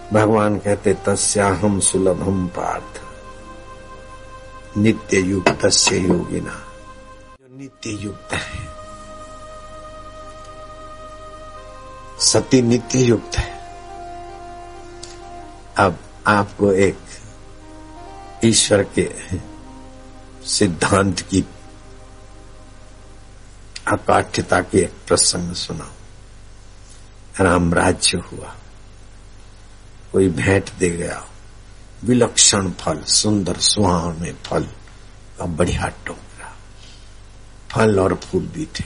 भगवान कहते तस्याहम सुलभम पार्थ नित्य युक्तस्य योगिना। जो नित्य युक्त है, सती नित्य युक्त है। अब आपको एक ईश्वर के सिद्धांत की अकाठ्यता के एक प्रसंग सुनाओ। राम राज्य हुआ, कोई भेंट दे गया, विलक्षण फल, सुंदर सुहावने फल का बढ़िया टोकरा, फल और फूल भी थे।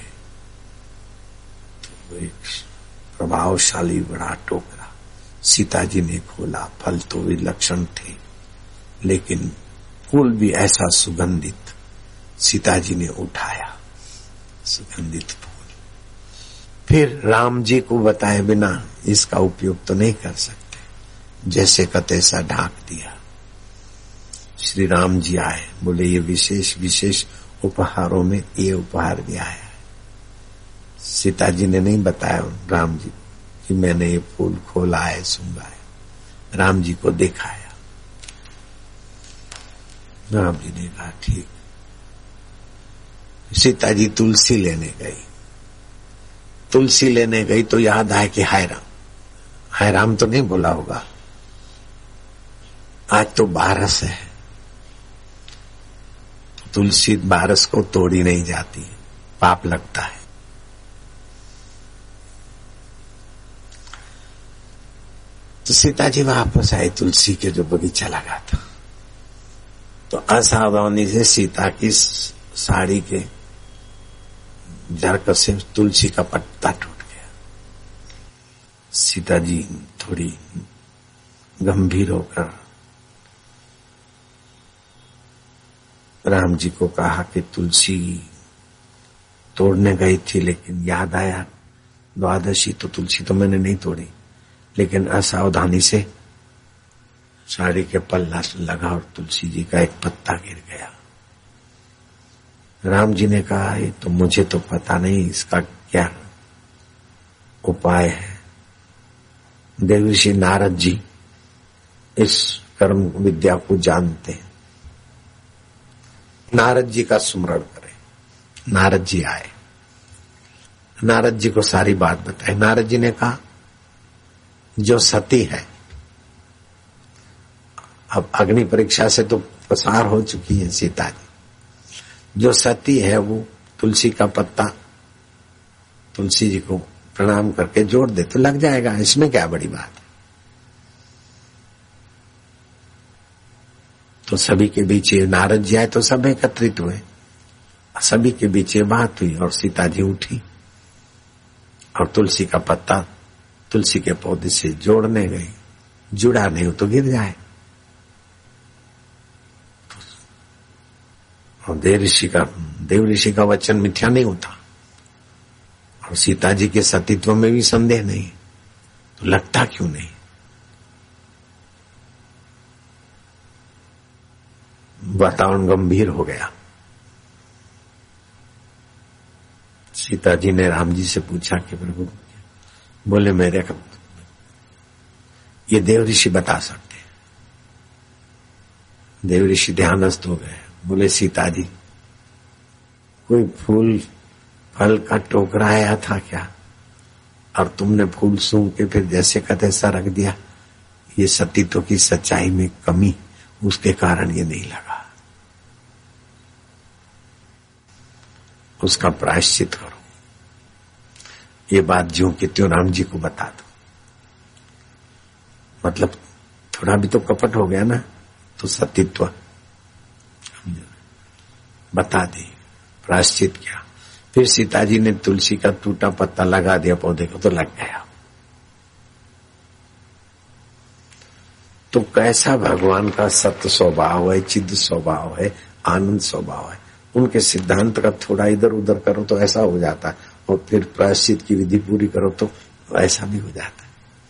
तो एक प्रभावशाली बड़ा टोकरा सीता जी ने खोला। फल तो विलक्षण थे, लेकिन फूल भी ऐसा सुगंधित। सीता जी ने उठाया सुगंधित फूल। फिर राम जी को बताए बिना इसका उपयोग तो नहीं कर सकते, जैसे का तैसा ढाक दिया। श्री राम जी आए, बोले ये विशेष विशेष उपहारों में ये उपहार भी आया है। सीता जी ने नहीं बताया राम जी कि मैंने ये फूल खोला है, सूंघा है। राम जी को दिखाया। राम जी ने कहा ठीक। सीता जी तुलसी लेने गई। तुलसी लेने गई तो याद आया कि हाय राम तो नहीं बोला होगा, आज तो बारस है। तुलसी बारस को तोड़ी नहीं जाती, पाप लगता है। तो सीता जी वापस आई तुलसी के जो बगीचा लगा था, तो असावधानी से सीता की साड़ी के जरक से तुलसी का पत्ता टूट गया। सीता जी थोड़ी गंभीर होकर राम जी को कहा कि तुलसी तोड़ने गई थी, लेकिन याद आया द्वादशी तो तुलसी तो मैंने नहीं तोड़ी, लेकिन असावधानी से साड़ी के पल्ला लगा और तुलसी जी का एक पत्ता गिर गया। राम जी ने कहा ये तो मुझे तो पता नहीं, इसका क्या उपाय है। देवऋषि नारद जी इस कर्म विद्या को जानते हैं। नारद जी का सुमरण करें। नारद जी आए, नारद जी को सारी बात बताई। नारद जी ने कहा जो सती है, अब अग्नि परीक्षा से तो पसार हो चुकी है सीता जी, जो सती है वो तुलसी का पत्ता तुलसी जी को प्रणाम करके जोड़ दे तो लग जाएगा, इसमें क्या बड़ी बात है। तो सभी के बीच ये नारद जी आए तो सब एकत्रित हुए, सभी के बीच ये बात हुई और सीता जी उठी और तुलसी का पत्ता तुलसी के पौधे से जोड़ने गई। जुड़ा नहीं हो तो गिर जाए। और देव ऋषि का वचन मिथ्या नहीं होता, और सीता जी के सतीत्व में भी संदेह नहीं, तो लगता क्यों नहीं। वातावरण गंभीर हो गया। सीता जी ने राम जी से पूछा कि प्रभु, बोले मेरे को ये देव ऋषि बता सकते हैं। देव ऋषि ध्यानस्थ हो गए। बोले सीता जी, कोई फूल फल का टोकरा आया था क्या, और तुमने फूल सूंघ के फिर जैसे का तैसा रख दिया। ये सतीत्व की सच्चाई में कमी, उसके कारण ये नहीं लगा। उसका प्रायश्चित करो। ये बात ज्यों की त्यों राम जी को बता दो। मतलब थोड़ा भी तो कपट हो गया ना, तो सतीत्व बता दी, प्रायश्चित किया। फिर सीता जी ने तुलसी का टूटा पत्ता लगा दिया पौधे को, तो लग गया। तो कैसा भगवान का सत्य स्वभाव है, चिद स्वभाव है, आनंद स्वभाव है। उनके सिद्धांत का थोड़ा इधर उधर करो तो ऐसा हो जाता है, और फिर प्रायश्चित की विधि पूरी करो तो ऐसा भी हो जाता है।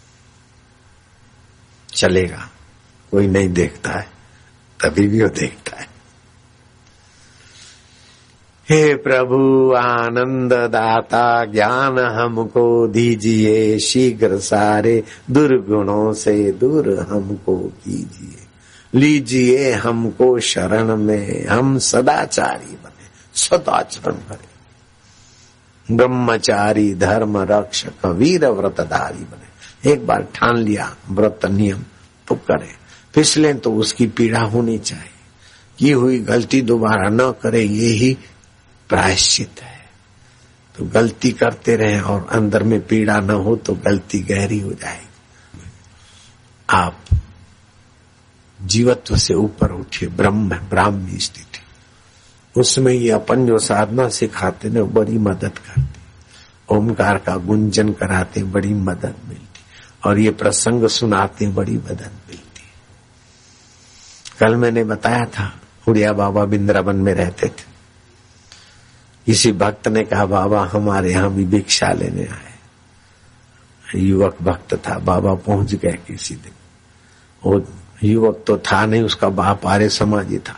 चलेगा, कोई नहीं देखता है, तभी भी वो देखता है। हे प्रभु आनंद दाता ज्ञान हमको दीजिए, शीघ्र सारे दुर्गुणों से दूर हमको कीजिए। लीजिए हमको शरण में, हम सदाचारी बने, सदाचरण करें, ब्रह्मचारी धर्म रक्षक वीर व्रतधारी बने। एक बार ठान लिया व्रत नियम तो करें, फिसले तो उसकी पीड़ा होनी चाहिए। की हुई गलती दोबारा न करें, ये ही प्रायश्चित है। तो गलती करते रहें और अंदर में पीड़ा न हो तो गलती गहरी हो जाएगी। आप जीवत्व से ऊपर उठिए, ब्राह्मी स्थिति, उसमें ये अपन जो साधना सिखाते न बड़ी मदद करती, ओमकार का गुंजन कराते बड़ी मदद मिलती, और ये प्रसंग सुनाते बड़ी मदद मिलती। कल मैंने बताया था उड़िया बाबा वृंदावन में रहते थे। किसी भक्त ने कहा बाबा हमारे यहाँ भी भिक्षा लेने आए। युवक भक्त था, बाबा पहुंच गए किसी दिन। वो युवक तो था नहीं, उसका बाप आर्य समाजी था।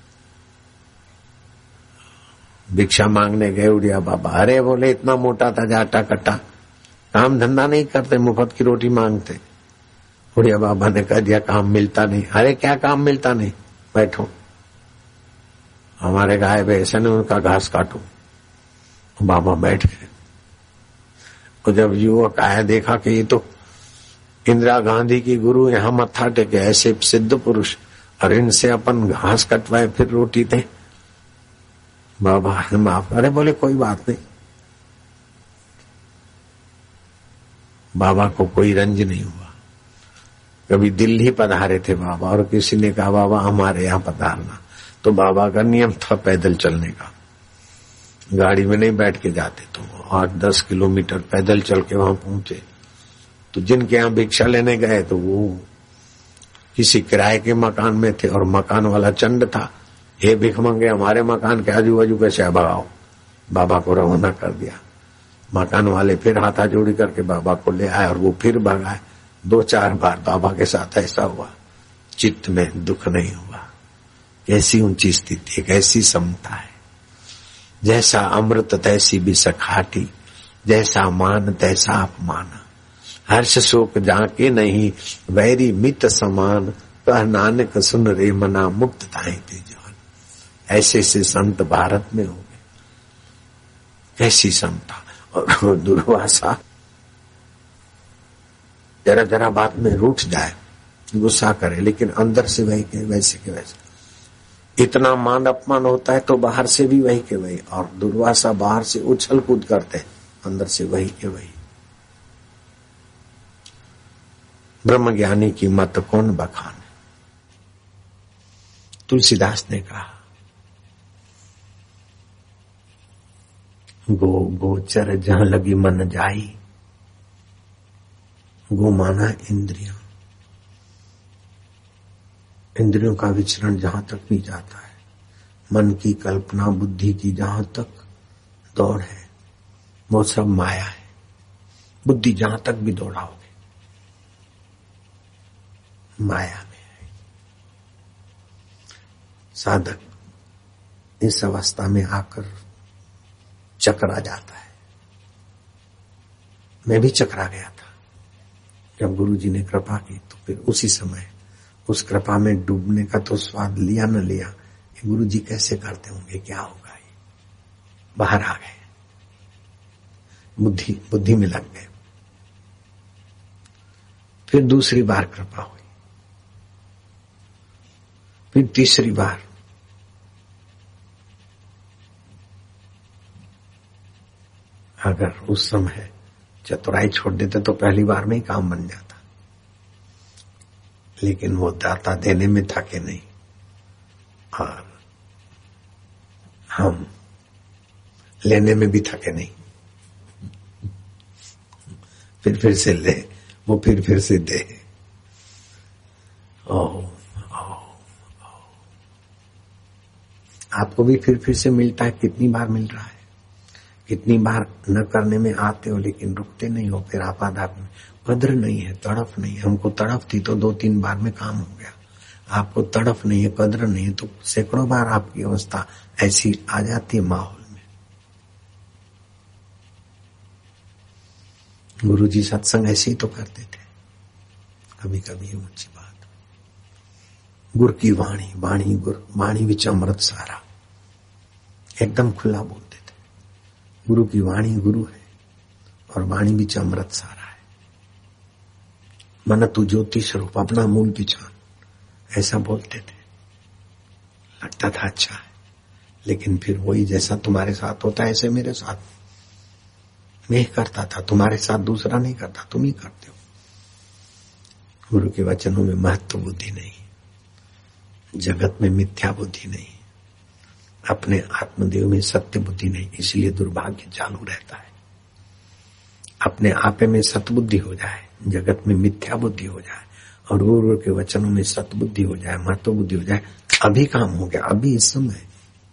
भिक्षा मांगने गए उड़िया बाबा, अरे बोले इतना मोटा था जाटा कट्टा, काम धंधा नहीं करते, मुफ्त की रोटी मांगते। उड़िया बाबा ने कह दिया काम मिलता नहीं। अरे क्या काम मिलता नहीं, बैठो, हमारे गाय भैंस ने उनका घास काटो। बाबा बैठ गए। और जब युवक आया देखा कि ये तो इंदिरा गांधी की गुरु यहाँ मत्था टेके, ऐसे सिद्ध पुरुष, और इनसे अपन घास कटवाए फिर रोटी दे। बाबा माफ, अरे बोले कोई बात नहीं। बाबा को कोई रंज नहीं हुआ। कभी दिल्ली पधारे थे बाबा, और किसी ने कहा बाबा हमारे यहाँ पधारना, तो बाबा का नियम था पैदल चलने का, गाड़ी में नहीं बैठ के जाते। तो 8-10 किलोमीटर पैदल चल के वहां पहुंचे। तो जिनके यहाँ भिक्षा लेने गए तो वो किसी किराए के मकान में थे, और मकान वाला चंड था। हे भिख मंगे, हमारे मकान के आजू बाजू कैसे भगाओ। बाबा को रवाना कर दिया। मकान वाले फिर हाथा जोड़ी करके बाबा को ले आए, और वो फिर भगाए। 2-4 बार बाबा के साथ ऐसा हुआ, चित्त में दुख नहीं हुआ। कैसी ऊंची स्थिति, एक ऐसी समता है। जैसा अमृत तैसी भी सखाटी, जैसा मान तैसा अपमान। हर्ष शोक जाके नहीं, वैरी मित समान। कह नानक सुन रे मना, मुक्त ताए ते जान। ऐसे से संत भारत में हो गए। कैसी समता। और दुर्वासा जरा जरा बात में रूठ जाए, गुस्सा करे, लेकिन अंदर से वही के वैसे के वैसे। इतना मान अपमान होता है तो बाहर से भी वही के वही। और दुर्वासा बाहर से उछल कूद करते हैं, अंदर से वही के वही। ब्रह्मज्ञानी की मत कौन बखान। तुलसीदास ने कहा, गोचर जहां लगी मन जाई। गो माना इंद्रियां, इंद्रियों का विचरण जहां तक भी जाता है। मन की कल्पना बुद्धि की जहां तक दौड़ है वो सब माया है। बुद्धि जहां तक भी दौड़ाओगे माया में है। साधक इस अवस्था में आकर चकरा जाता है। मैं भी चकरा गया था जब गुरु जी ने कृपा की। तो फिर उसी समय उस कृपा में डूबने का तो स्वाद लिया न लिया, ये गुरु जी कैसे करते होंगे, क्या होगा, ये बाहर आ गए, बुद्धि में लग गए। फिर दूसरी बार कृपा हुई, फिर तीसरी बार। अगर उस समय चतुराई छोड़ देते तो पहली बार में ही काम बन जाता। लेकिन वो दाता देने में थके नहीं, और हम लेने में भी थके नहीं। फिर से ले, वो फिर से दे। आपको भी फिर से मिलता है। कितनी बार मिल रहा है, कितनी बार न करने में आते हो लेकिन रुकते नहीं हो। फिर आपाधापी में कद्र नहीं है, तड़प नहीं है। हमको तड़प थी तो 2-3 बार में काम हो गया। आपको तड़फ नहीं है, कदर नहीं है, तो सैकड़ों बार आपकी अवस्था ऐसी आ जाती है माहौल में। गुरु जी सत्संग ऐसे ही तो करते थे। कभी कभी ये ऊंची बात, गुरु की वाणी, वाणी गुरु, वाणी विच अमृत सारा, एकदम खुला बोलते थे। गुरु की वाणी गुरु है और वाणी विच अमृत सारा है। मन तू ज्योति स्वरूप, अपना मूल पहचान, ऐसा बोलते थे। लगता था अच्छा है, लेकिन फिर वही जैसा तुम्हारे साथ होता है ऐसे मेरे साथ मैं करता था, तुम्हारे साथ दूसरा नहीं करता, तुम ही करते हो। गुरु के वचनों में महत्व बुद्धि नहीं, जगत में मिथ्या बुद्धि नहीं, अपने आत्मदेव में सत्य बुद्धि नहीं, इसलिए दुर्भाग्य चालू रहता है। अपने आपे में सतबुद्धि हो जाए, जगत में मिथ्या बुद्धि हो जाए और गुरु के वचनों में सतबुद्धि हो जाए, महत्व बुद्धि हो जाए, अभी काम हो गया, अभी इस समय।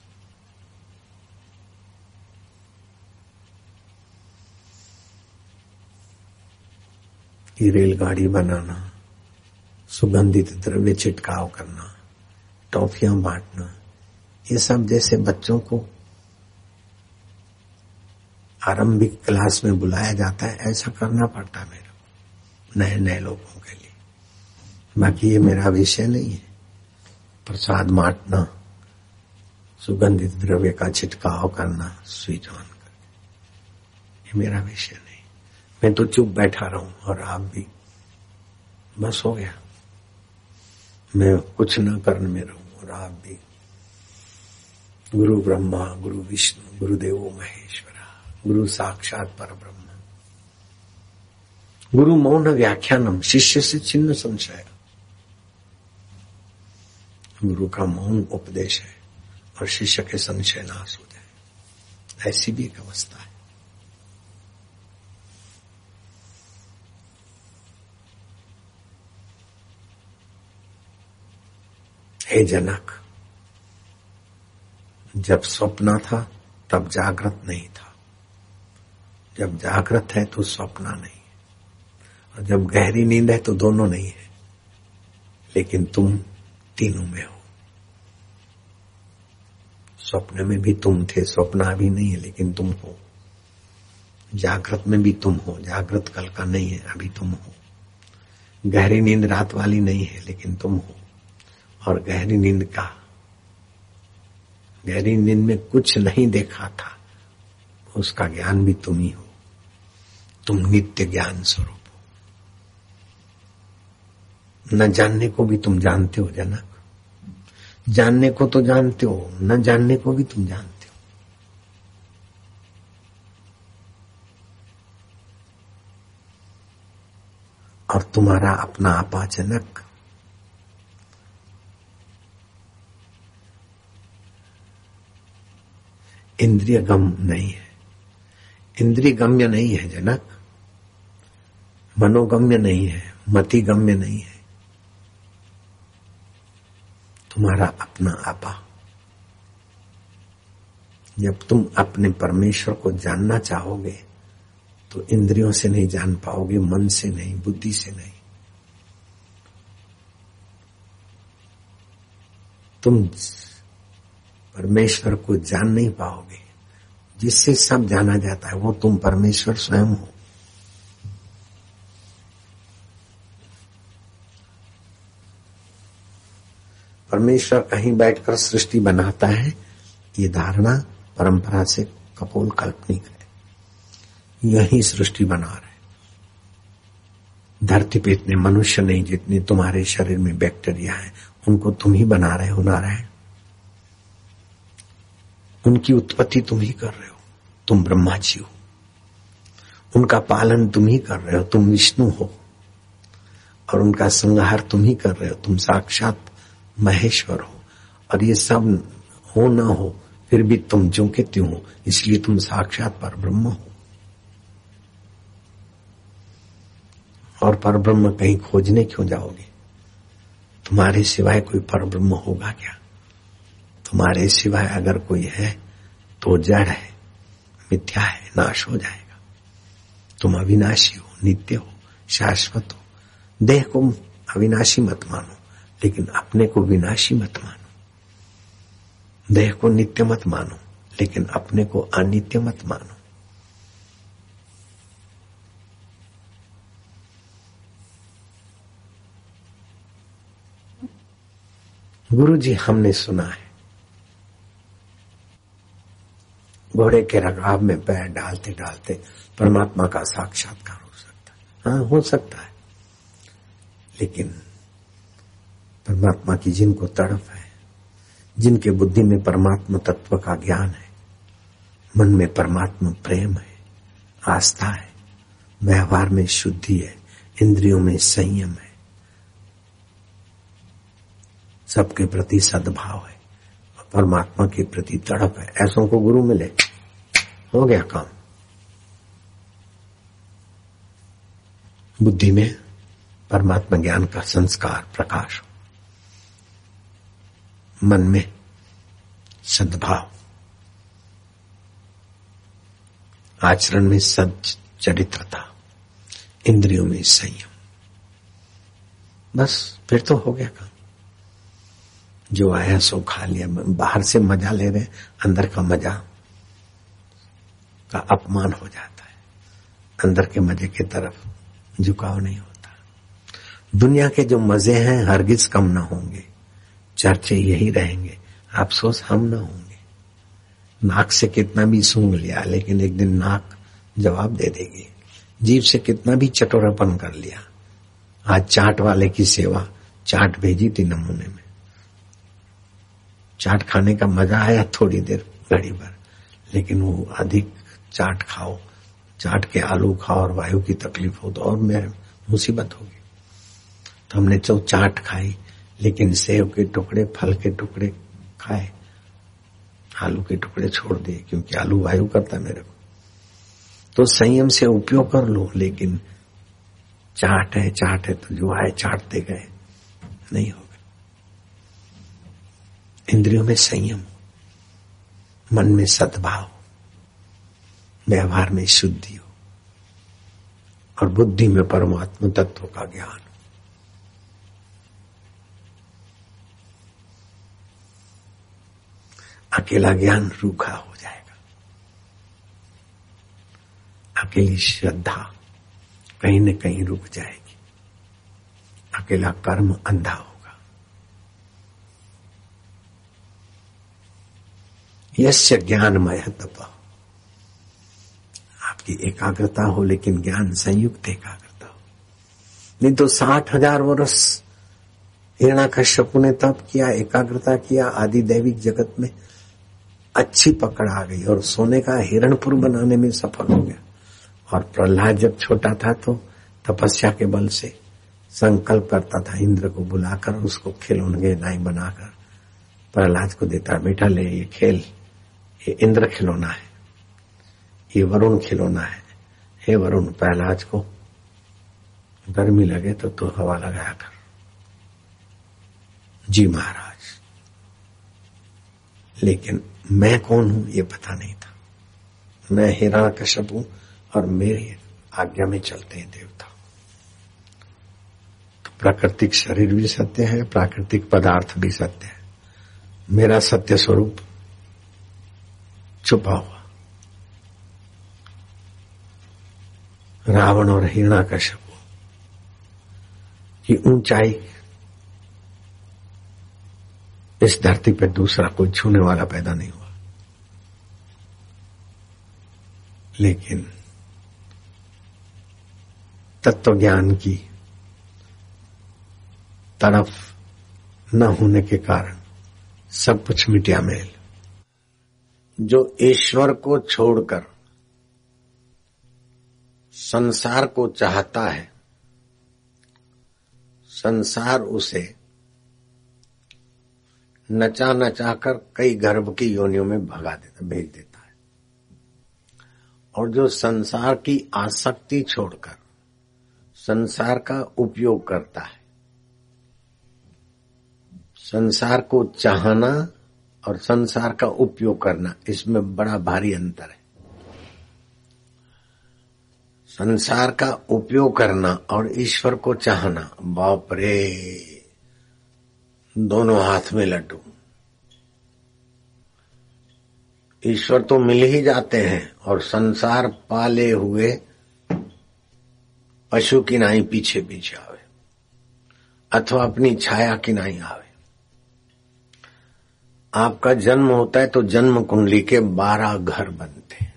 ये रेलगाड़ी बनाना, सुगंधित द्रव्य छिटकाव करना, टॉफियां बांटना, ये सब जैसे बच्चों को आरंभिक क्लास में बुलाया जाता है, ऐसा करना पड़ता है मेरे को नए नए लोगों के लिए। बाकी ये मेरा विषय नहीं है। प्रसाद बांटना, सुगंधित द्रव्य का छिटकाव करना, स्विच ऑन कर, ये मेरा विषय नहीं। मैं तो चुप बैठा रहूं और आप भी, बस हो गया। मैं कुछ न करने में रहूं और आप भी। गुरु ब्रह्मा गुरु विष्णु गुरुदेवो महेश्वरा, गुरु साक्षात परब्रह्म, गुरु मौन व्याख्यानम, शिष्य से छिन्न संशय। गुरु का मौन उपदेश है और शिष्य के संशय नाश हो जाए, ऐसी भी एक अवस्था है। हे जनक, जब स्वप्न था तब जागृत नहीं था, जब जागृत है तो स्वप्न नहीं है, और जब गहरी नींद है तो दोनों नहीं है, लेकिन तुम तीनों में हो। स्वप्न में भी तुम थे, स्वप्न अभी नहीं है लेकिन तुम हो। जागृत में भी तुम हो, जागृत कल का नहीं है, अभी तुम हो। गहरी नींद रात वाली नहीं है लेकिन तुम हो। और गहरी नींद में कुछ नहीं देखा था, उसका ज्ञान भी तुम ही हो। तुम नित्य ज्ञान स्वरूप हो। न जानने को भी तुम जानते हो जनक, जानने को तो जानते हो, न जानने को भी तुम जानते हो। और तुम्हारा अपना आपा जनक इंद्रिय गम नहीं है, इंद्रिय गम्य नहीं है जनक, मनोगम्य नहीं है, मति गम्य नहीं है। तुम्हारा अपना आपा। जब तुम अपने परमेश्वर को जानना चाहोगे तो इंद्रियों से नहीं जान पाओगे, मन से नहीं, बुद्धि से नहीं। तुम परमेश्वर को जान नहीं पाओगे। जिससे सब जाना जाता है वो तुम परमेश्वर स्वयं हो। परमेश्वर कहीं बैठकर सृष्टि बनाता है, ये धारणा परंपरा से कपोल काल्पनिक है। यही सृष्टि बना रहे, धरती पे इतने मनुष्य नहीं जितने तुम्हारे शरीर में बैक्टीरिया है, उनको तुम ही बना रहे हो, ना रहे। उनकी उत्पत्ति तुम ही कर रहे हो, तुम ब्रह्मा जी हो। उनका पालन तुम ही कर रहे हो, तुम विष्णु हो। और उनका संहार तुम ही कर रहे हो, तुम साक्षात महेश्वर हो। और ये सब हो ना हो फिर भी तुम जो के त्यों हो, इसलिए तुम साक्षात परब्रह्म हो। और परब्रह्म कहीं खोजने क्यों जाओगे? तुम्हारे सिवाय कोई परब्रह्म होगा क्या? तुम्हारे सिवाय अगर कोई है तो जड़ है, मिथ्या है, नाश हो जाएगा। तुम अविनाशी हो, नित्य हो, शाश्वत हो। देह को अविनाशी मत मानो, लेकिन अपने को विनाशी मत मानो। देह को नित्य मत मानो, लेकिन अपने को अनित्य मत मानो। गुरु जी, हमने सुना है घोड़े के रकाब में पैर डालते डालते परमात्मा का साक्षात्कार हो सकता है। हाँ, हो सकता है, लेकिन परमात्मा की जिनको तड़प है, जिनके बुद्धि में परमात्मा तत्व का ज्ञान है, मन में परमात्मा प्रेम है, आस्था है, व्यवहार में शुद्धि है, इंद्रियों में संयम है, सबके प्रति सद्भाव है, परमात्मा के प्रति तड़प है, ऐसों को गुरु मिले, हो गया काम। बुद्धि में परमात्मा ज्ञान का संस्कार प्रकाश, मन में सद्भाव, आचरण में सच्चरित्रता, इंद्रियों में संयम, बस फिर तो हो गया काम। जो आया सो खा लिया। बाहर से मजा ले रहे, अंदर का मजा का अपमान हो जाता है। अंदर के मजे की तरफ झुकाव नहीं होता। दुनिया के जो मजे हैं हरगिज कम न होंगे, चर्चे यही रहेंगे, अफसोस हम न होंगे। नाक से कितना भी सूंघ लिया, लेकिन एक दिन नाक जवाब दे देगी। जीभ से कितना भी चटोरापन कर लिया, आज चाट वाले की सेवा, चाट भेजी थी नमूने में, चाट खाने का मजा आया थोड़ी देर, घड़ी भर, लेकिन वो अधिक चाट खाओ, चाट के आलू खाओ और वायु की तकलीफ हो तो और मैं मुसीबत होगी। तो हमने तो चाट खाई, लेकिन सेव के टुकड़े, फल के टुकड़े खाए, आलू के टुकड़े छोड़ दिए, क्योंकि आलू वायु करता है मेरे को। तो संयम से उपयोग कर लो, लेकिन चाट है तो जो आए चाटते गए, नहीं होगा। इंद्रियों में संयम, मन में सद्भाव, व्यवहार में शुद्धि हो, और बुद्धि में परमात्मा तत्व का ज्ञान। अकेला ज्ञान रूखा हो जाएगा, अकेली श्रद्धा कहीं न कहीं रुक जाएगी, अकेला कर्म अंधा होगा। यस्य ज्ञानमय तप, आपकी एकाग्रता हो, लेकिन ज्ञान संयुक्त एकाग्रता हो। नहीं तो 60,000 वर्ष हिरण्याकश्यप ने तप किया, एकाग्रता किया, आदि दैविक जगत में अच्छी पकड़ आ गई और सोने का हिरणपुर बनाने में सफल हो गया। और प्रहलाद जब छोटा था तो तपस्या के बल से संकल्प करता था इंद्र को बुलाकर, उसको खिलौने नाई बनाकर प्रहलाद को देता, बेटा ले ये खेल, ये इंद्र खिलौना है, ये वरुण खिलौना है। हे वरुण, प्रहलाद को गर्मी लगे तो हवा लगाया कर। जी महाराज, लेकिन मैं कौन हूं ये पता नहीं था। मैं हिरण्यकश्यप हूं और मेरी आज्ञा में चलते हैं देवता। तो प्राकृतिक शरीर भी सत्य है, प्राकृतिक पदार्थ भी सत्य है। मेरा सत्य स्वरूप छुपा हुआ। रावण और हिरण्याकश्यप की ऊंचाई इस धरती पर दूसरा कोई छूने वाला पैदा नहीं हुआ, लेकिन तत्व ज्ञान की तरफ न होने के कारण सब कुछ मिटिया मेल। जो ईश्वर को छोड़कर संसार को चाहता है, संसार उसे नचा नचाकर कई गर्भ की योनियों में भगा देता, भेज देता है। और जो संसार की आसक्ति छोड़कर संसार का उपयोग करता है, संसार को चाहना और संसार का उपयोग करना, इसमें बड़ा भारी अंतर है। संसार का उपयोग करना और ईश्वर को चाहना, बाप रे, दोनों हाथ में लड्डू। ईश्वर तो मिल ही जाते हैं और संसार पाले हुए पशु की नाई पीछे पीछे आवे अथवा अपनी छाया की नाई आवे। आपका जन्म होता है तो जन्म कुंडली के 12 घर बनते हैं।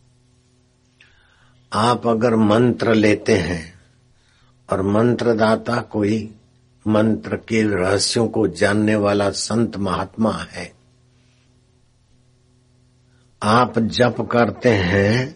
आप अगर मंत्र लेते हैं और मंत्रदाता कोई मंत्र के रहस्यों को जानने वाला संत महात्मा है, आप जप करते हैं,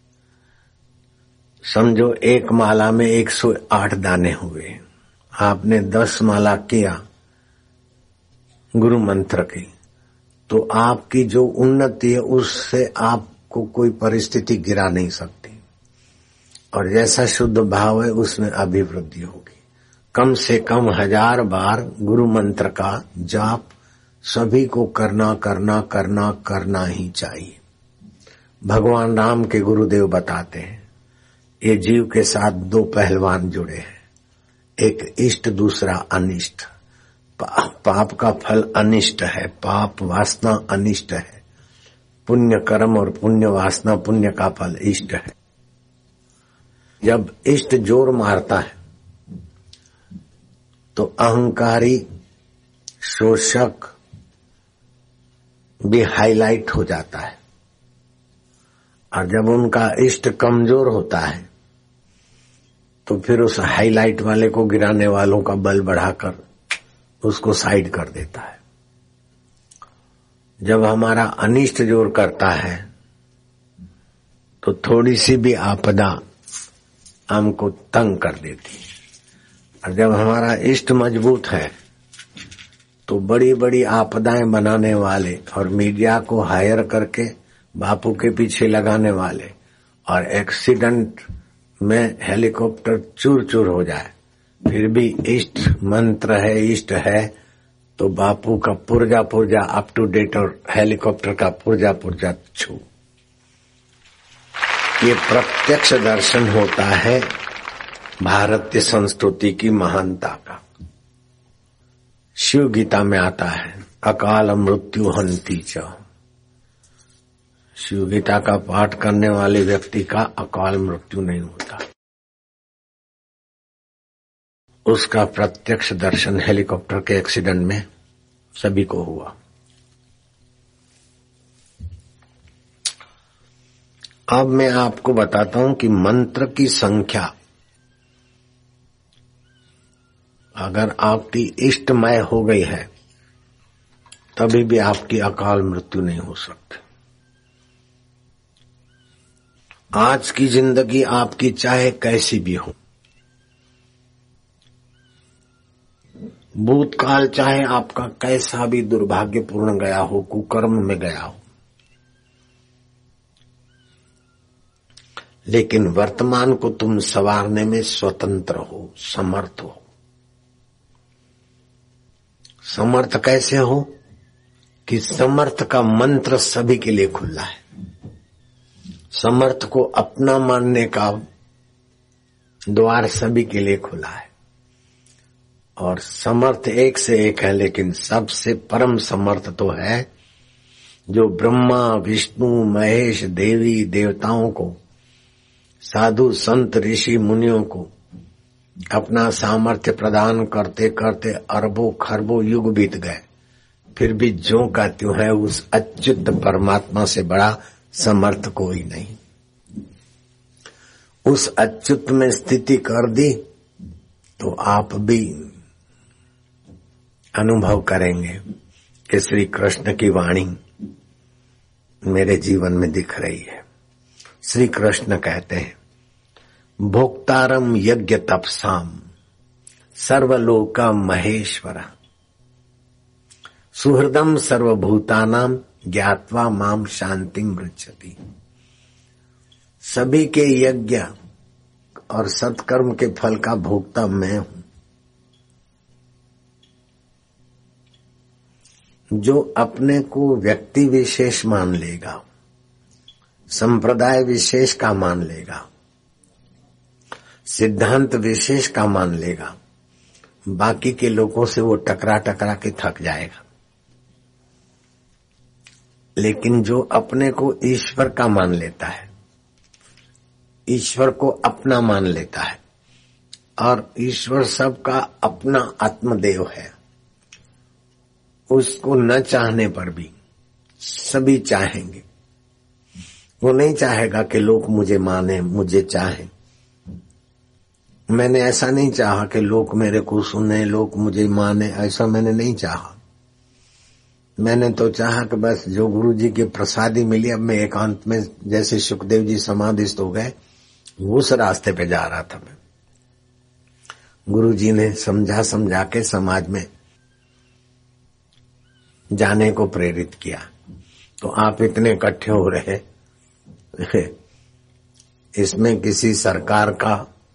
समझो एक माला में 108 दाने हुए, आपने 10 माला किया गुरु मंत्र की, तो आपकी जो उन्नति है उससे आपको कोई परिस्थिति गिरा नहीं सकती, और जैसा शुद्ध भाव है उसमें अभिवृद्धि होगी। कम से कम 1000 बार गुरु मंत्र का जाप सभी को करना करना करना करना ही चाहिए। भगवान राम के गुरुदेव बताते हैं, ये जीव के साथ 2 पहलवान जुड़े हैं, एक इष्ट दूसरा अनिष्ट। पाप का फल अनिष्ट है, पाप वासना अनिष्ट है, पुण्य कर्म और पुण्य वासना पुण्य का फल इष्ट है। जब इष्ट जोर मारता है तो अहंकारी शोषक भी हाईलाइट हो जाता है, और जब उनका इष्ट कमजोर होता है तो फिर उस हाईलाइट वाले को गिराने वालों का बल बढ़ाकर उसको साइड कर देता है। जब हमारा अनिष्ट जोर करता है तो थोड़ी सी भी आपदा हमको तंग कर देती है, और जब हमारा इष्ट मजबूत है तो बड़ी बड़ी आपदाएं बनाने वाले और मीडिया को हायर करके बापू के पीछे लगाने वाले और एक्सीडेंट में हेलीकॉप्टर चूर चूर हो जाए, फिर भी इष्ट मंत्र है, इष्ट है, तो बापू का पुर्जा पुर्जा अप टू डेट और हेलीकॉप्टर का पुर्जा पुर्जा छू। ये प्रत्यक्ष दर्शन होता है भारतीय संस्कृति की महानता का। शिव गीता में आता है, अकाल मृत्यु हंति च। शिव गीता का पाठ करने वाले व्यक्ति का अकाल मृत्यु नहीं होता, उसका प्रत्यक्ष दर्शन हेलीकॉप्टर के एक्सीडेंट में सभी को हुआ। अब मैं आपको बताता हूं कि मंत्र की संख्या अगर आपकी इष्टमय हो गई है तभी भी आपकी अकाल मृत्यु नहीं हो सकती। आज की जिंदगी आपकी चाहे कैसी भी हो, भूतकाल चाहे आपका कैसा भी दुर्भाग्यपूर्ण गया हो, कुकर्म में गया हो, लेकिन वर्तमान को तुम संवारने में स्वतंत्र हो, समर्थ हो। समर्थ कैसे हो कि समर्थ का मंत्र सभी के लिए खुला है। समर्थ को अपना मानने का द्वार सभी के लिए खुला है, और समर्थ एक से एक है, लेकिन सबसे परम समर्थ तो है जो ब्रह्मा विष्णु महेश देवी देवताओं को, साधु संत ऋषि मुनियों को अपना सामर्थ्य प्रदान करते करते अरबों खरबों युग बीत गए, फिर भी ज्यों का त्यों है। उस अच्युत परमात्मा से बड़ा समर्थ कोई नहीं। उस अच्युत में स्थिति कर दी तो आप भी अनुभव करेंगे कि श्री कृष्ण की वाणी मेरे जीवन में दिख रही है। श्री कृष्ण कहते हैं, भोक्तारम यज्ञ तपसाम सर्वलोका महेश्वर सुहृदम सर्वभूतानाम ज्ञात्वा माम शांतिम गच्छति। सभी के यज्ञ और सत्कर्म के फल का भोक्ता मैं हूं। जो अपने को व्यक्ति विशेष मान लेगा, संप्रदाय विशेष का मान लेगा, सिद्धांत विशेष का मान लेगा, बाकी के लोगों से वो टकरा टकरा के थक जाएगा। लेकिन जो अपने को ईश्वर का मान लेता है, ईश्वर को अपना मान लेता है, और ईश्वर सबका अपना आत्मदेव है, उसको न चाहने पर भी सभी चाहेंगे। वो नहीं चाहेगा कि लोग मुझे माने, मुझे चाहें। मैंने ऐसा नहीं चाहा कि लोग मेरे को सुने, लोग मुझे माने, ऐसा मैंने नहीं चाहा। मैंने तो चाहा कि बस जो गुरु जी की प्रसादी मिली, अब मैं एकांत में, जैसे सुखदेव जी समाधिस्थ हो गए, उस रास्ते पे जा रहा था मैं। गुरु जी ने समझा समझा के समाज में जाने को प्रेरित किया। तो आप इतने इकट्ठे हो रहे, इसमें किसी सरकार का,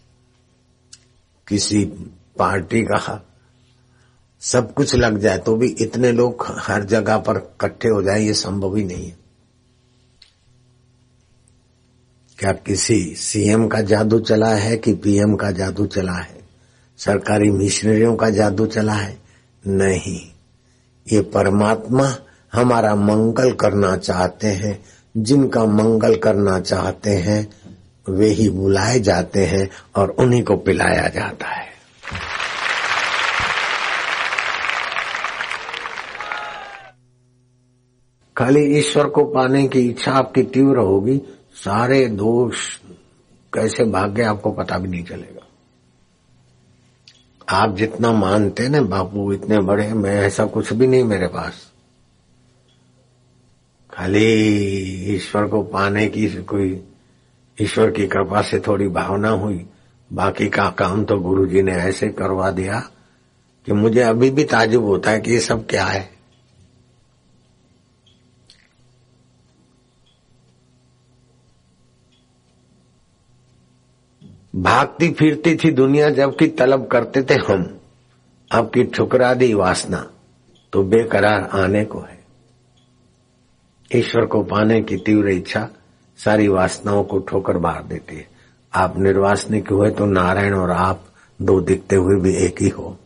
किसी पार्टी का सब कुछ लग जाए तो भी इतने लोग हर जगह पर इकट्ठे हो जाए, ये संभव ही नहीं है। क्या किसी सीएम का जादू चला है कि पीएम का जादू चला है, सरकारी मिशनरियों का जादू चला है? नहीं, ये परमात्मा हमारा मंगल करना चाहते हैं। जिनका मंगल करना चाहते हैं वे ही बुलाए जाते हैं और उन्हीं को पिलाया जाता है। खाली ईश्वर को पाने की इच्छा आपकी तीव्र होगी, सारे दोष कैसे भाग गए आपको पता भी नहीं चलेगा। आप जितना मानते ना बापू इतने बड़े, मैं ऐसा कुछ भी नहीं मेरे पास। खाली ईश्वर को पाने की कोई ईश्वर की कृपा से थोड़ी भावना हुई, बाकी का काम तो गुरु जी ने ऐसे करवा दिया कि मुझे अभी भी ताज्जुब होता है कि ये सब क्या है। भागती फिरती थी दुनिया जबकि तलब करते थे हम, अब की ठुकरा दी वासना तो बेकरार आने को है। ईश्वर को पाने की तीव्र इच्छा सारी वासनाओं को ठोकर मार देती है। आप निर्वासनिक हुए तो नारायण और आप दो दिखते हुए भी एक ही हो।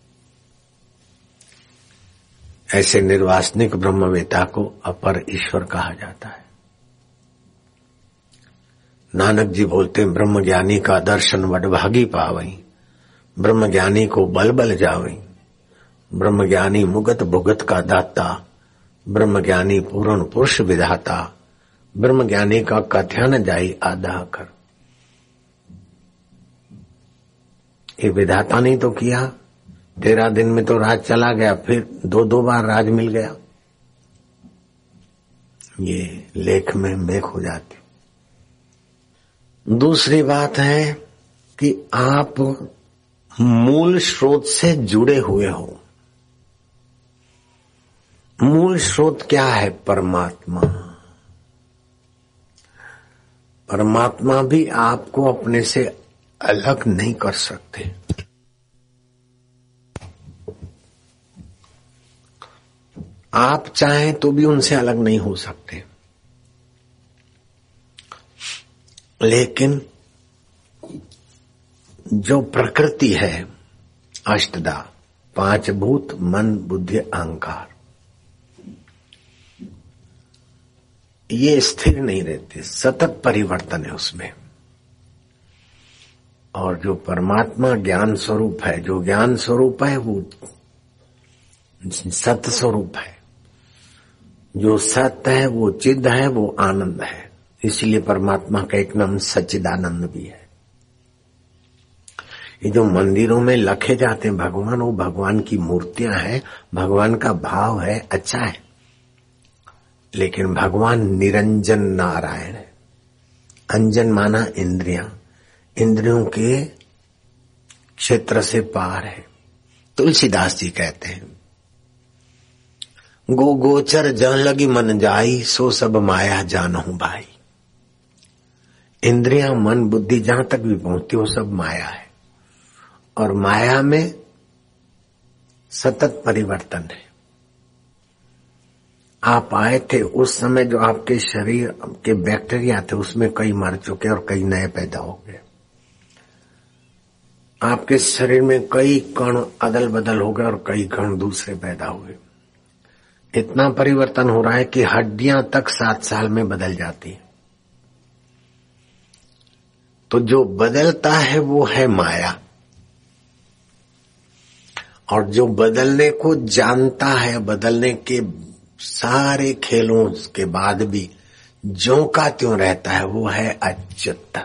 ऐसे निर्वासनिक ब्रह्मवेता को अपर ईश्वर कहा जाता है। नानक जी बोलते हैं, ब्रह्म ज्ञानी का दर्शन वडभागी पावई, ब्रह्म ज्ञानी को बल बल जावई, ब्रह्म ज्ञानी मुगत भुगत का दाता, ब्रह्म ज्ञानी पूर्ण पुरुष विधाता, ब्रह्म ज्ञानी का कथ्या जाई आधा कर। ये विधाता नहीं तो किया, 13 दिन में तो राज चला गया, फिर 2 बार राज मिल गया। ये लेख में मेख हो जाती। दूसरी बात है कि आप मूल स्रोत से जुड़े हुए हो। मूल स्रोत क्या है? परमात्मा। परमात्मा भी आपको अपने से अलग नहीं कर सकते। आप चाहें तो भी उनसे अलग नहीं हो सकते। लेकिन जो प्रकृति है, अष्टदा, 5 भूत, मन, बुद्धि, अहंकार, ये स्थिर नहीं रहते, सतत परिवर्तन है उसमें। और जो परमात्मा ज्ञान स्वरूप है, जो ज्ञान स्वरूप है वो सत्य स्वरूप है। जो सत्य है वो चिद है, वो आनंद है। इसलिए परमात्मा का एक नाम सच्चिदानंद भी है। ये जो मंदिरों में लखे जाते हैं भगवान, वो भगवान की मूर्तियां हैं, भगवान का भाव है, अच्छा है। लेकिन भगवान निरंजन नारायण है। अंजन माना इंद्रियां, इंद्रियों के क्षेत्र से पार है। तुलसीदास जी कहते हैं, गो गोचर जहाँ लगी मन जाई, सो सब माया जानहु भाई। इंद्रियां, मन, बुद्धि जहां तक भी पहुंचती हो सब माया है। और माया में सतत परिवर्तन है। आप आए थे उस समय जो आपके शरीर के बैक्टीरिया थे उसमें कई मर चुके और कई नए पैदा हो गए। आपके शरीर में कई कण अदल बदल हो गए और कई कण दूसरे पैदा हुए। इतना परिवर्तन हो रहा है कि हड्डियां तक 7 साल में बदल जाती है। तो जो बदलता है वो है माया, और जो बदलने को जानता है, बदलने के सारे खेलों के बाद भी ज्यों का त्यों रहता है, वो है अच्युत।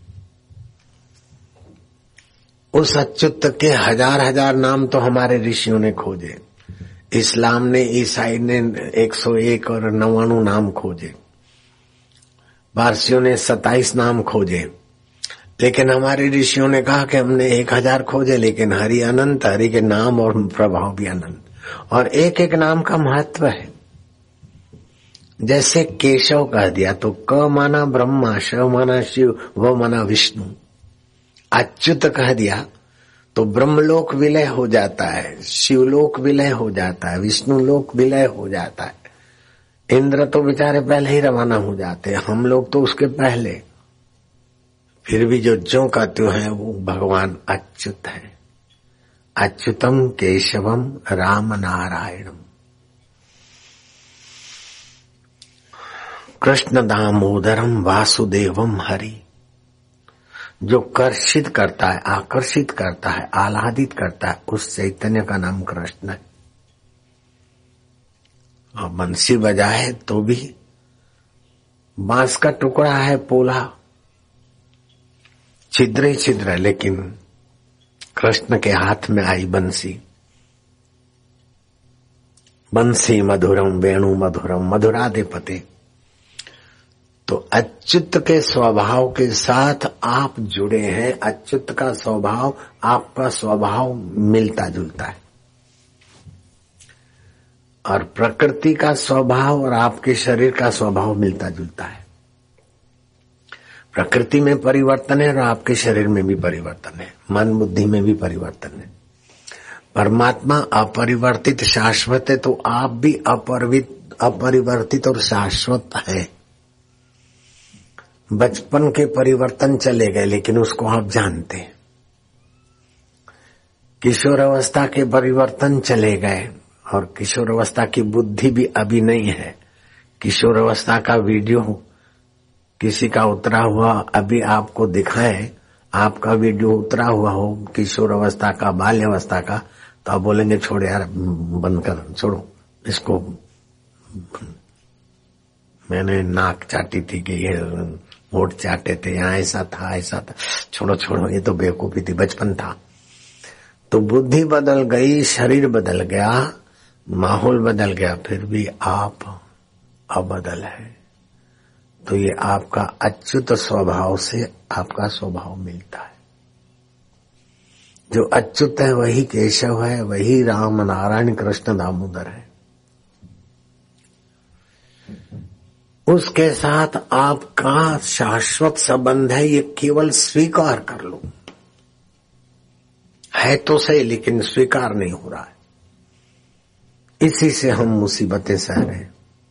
उस अच्युत के हजार हजार नाम तो हमारे ऋषियों ने खोजे। इस्लाम ने, ईसाई ने 101 और 99 नाम खोजे, पारसियों ने 27 नाम खोजे, लेकिन हमारे ऋषियों ने कहा कि हमने 1000 खोजे, लेकिन हरि अनंत, हरि के नाम और प्रभाव भी अनंत, और एक एक नाम का महत्व है। जैसे केशव कह दिया तो क माना ब्रह्मा, श माना शिव, व माना विष्णु। अच्युत कह दिया तो ब्रह्मलोक विलय हो जाता है, शिवलोक विलय हो जाता है, विष्णु लोक विलय हो जाता है। इंद्र तो बेचारे पहले ही रवाना हो जाते हैं, हम लोग तो उसके पहले। फिर भी जो ज्यों का त्यों है वो भगवान अच्युत है। अच्युतम केशवम राम नारायणम, कृष्ण दामोदरम वासुदेवम हरि। जो कर्षित करता है, आकर्षित करता है, आह्लादित करता है, उस चैतन्य का नाम कृष्ण है। और बंसी बजाए तो भी बांस का टुकड़ा है, पोला छिद्र ही छिद्र, लेकिन कृष्ण के हाथ में आई बंसी। बंसी मधुरम वेणु मधुरम मधुराधिपते। तो अच्युत के स्वभाव के साथ आप जुड़े हैं। अच्युत का स्वभाव, आपका स्वभाव मिलता जुलता है, और प्रकृति का स्वभाव और आपके शरीर का स्वभाव मिलता जुलता है। प्रकृति में परिवर्तन है और आपके शरीर में भी परिवर्तन है, मन बुद्धि में भी परिवर्तन है। परमात्मा अपरिवर्तित शाश्वत है, तो आप भी अपरिवर्तित और शाश्वत है। बचपन के परिवर्तन चले गए, लेकिन उसको आप जानते हैं। किशोर अवस्था के परिवर्तन चले गए, और किशोर अवस्था की बुद्धि भी अभी नहीं है। किशोर अवस्था का वीडियो किसी का उतरा हुआ अभी आपको दिखाए, आपका वीडियो उतरा हुआ हो किशोर अवस्था का, बाल्य अवस्था का, तो आप बोलेंगे छोड़ यार, बंद कर, छोड़ो इसको। मैंने नाक चाटी थी कि ये होठ चाटे थे, यहाँ ऐसा था ऐसा था, छोड़ो छोड़ो, ये तो बेवकूफी थी, बचपन था। तो बुद्धि बदल गई, शरीर बदल गया, माहौल बदल गया, फिर भी आप अबदल है। तो ये आपका अच्युत स्वभाव से आपका स्वभाव मिलता है। जो अच्युत है वही केशव है, वही राम नारायण कृष्ण दामोदर है। उसके साथ आपका शाश्वत संबंध है, ये केवल स्वीकार कर लो। है तो सही, लेकिन स्वीकार नहीं हो रहा है। इसी से हम मुसीबतें सह रहे हैं।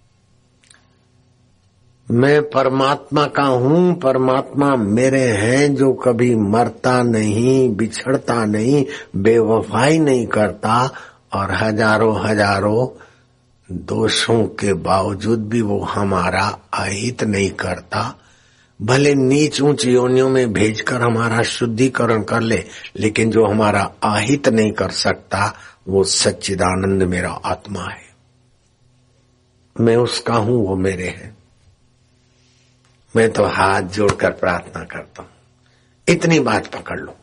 मैं परमात्मा का हूं, परमात्मा मेरे हैं, जो कभी मरता नहीं, बिछड़ता नहीं, बेवफाई नहीं करता, और हजारों हजारों दोषों के बावजूद भी वो हमारा अहित नहीं करता। भले नीच ऊंच योनियों में भेजकर हमारा शुद्धिकरण कर ले, लेकिन जो हमारा अहित नहीं कर सकता वो सच्चिदानंद मेरा आत्मा है। मैं उसका हूं, वो मेरे हैं। मैं तो हाथ जोड़कर प्रार्थना करता हूं, इतनी बात पकड़ लो।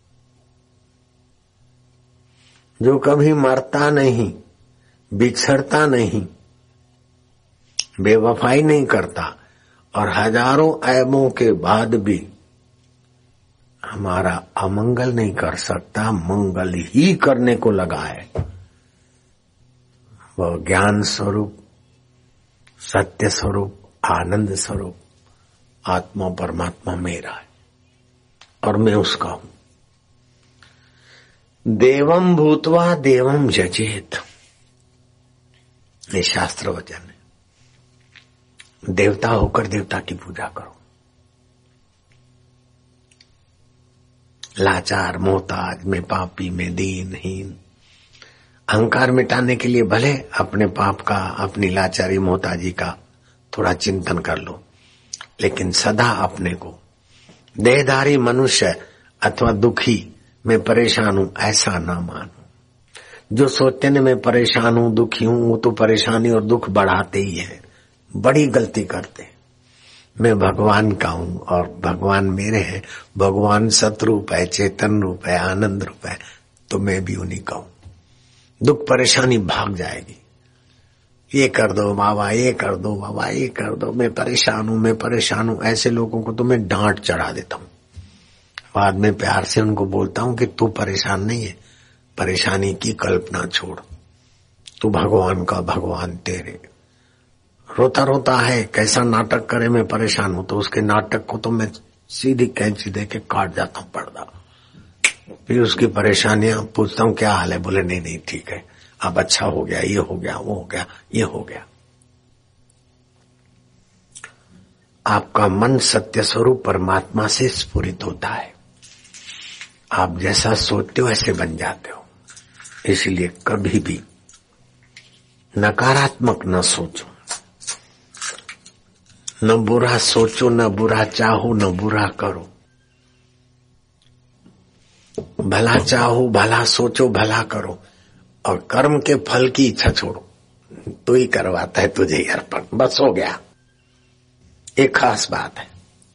जो कभी मरता नहीं, बिछड़ता नहीं, बेवफाई नहीं करता, और हजारों ऐबों के बाद भी हमारा अमंगल नहीं कर सकता, मंगल ही करने को लगा है, वह ज्ञान स्वरूप, सत्य स्वरूप, आनंद स्वरूप आत्मा परमात्मा मेरा है, और मैं उसका हूं। देवम भूतवा देवम जजेत, ये शास्त्र वचन है। देवता होकर देवता की पूजा करो। लाचार, मोहताज, मैं पापी, मैं दीनहीन। अहंकार मिटाने के लिए भले अपने पाप का, अपनी लाचारी, मोहताजी का थोड़ा चिंतन कर लो, लेकिन सदा अपने को देहधारी मनुष्य अथवा दुखी, मैं परेशान हूं, ऐसा ना मानो। जो सोचते हैं मैं परेशान हूं, दुखी हूं, वो तो परेशानी और दुख बढ़ाते ही है, बड़ी गलती करते हैं। मैं भगवान का हूं और भगवान मेरे हैं, भगवान सतरूप है, चेतन रूप है, आनंद रूप है, तो मैं भी उन्हीं का हूं। दुख परेशानी भाग जाएगी। ये कर दो बाबा, ये कर दो बाबा, ये कर दो, मैं परेशान हूं, मैं परेशान हूं, ऐसे लोगों को तो मैं डांट चढ़ा देता हूं। बाद में प्यार से उनको बोलता हूं कि तू परेशान नहीं है, परेशानी की कल्पना छोड़, तू भगवान का भगवान तेरे। रोता रोता है, कैसा नाटक करे मैं परेशान हूं, तो उसके नाटक को तो मैं सीधी कैंची दे के काट जाता हूं पर्दा। फिर उसकी परेशानियां पूछता हूं क्या हाल है, बोले नहीं नहीं ठीक है, अब अच्छा हो गया, ये हो गया, वो हो गया, ये हो गया। आपका मन सत्य स्वरूप परमात्मा से स्फुरित होता है। आप जैसा सोचते हो ऐसे बन जाते हो। इसलिए कभी भी नकारात्मक न सोचो, न बुरा सोचो, न बुरा चाहो, न बुरा करो। भला चाहो, भला सोचो, भला करो, और कर्म के फल की इच्छा छोड़ो। तो ही करवाता है तुझे ही अर्पण, बस हो गया। एक खास बात है,